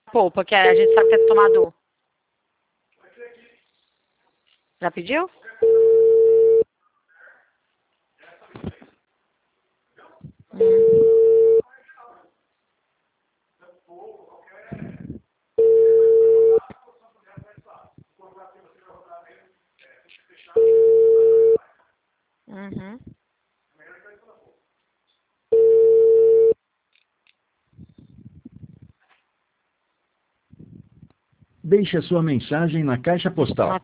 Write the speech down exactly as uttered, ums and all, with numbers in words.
Polpa, que a gente sabe que é tomador. Já pediu? Hum. Uhum. Deixe a sua mensagem na caixa postal.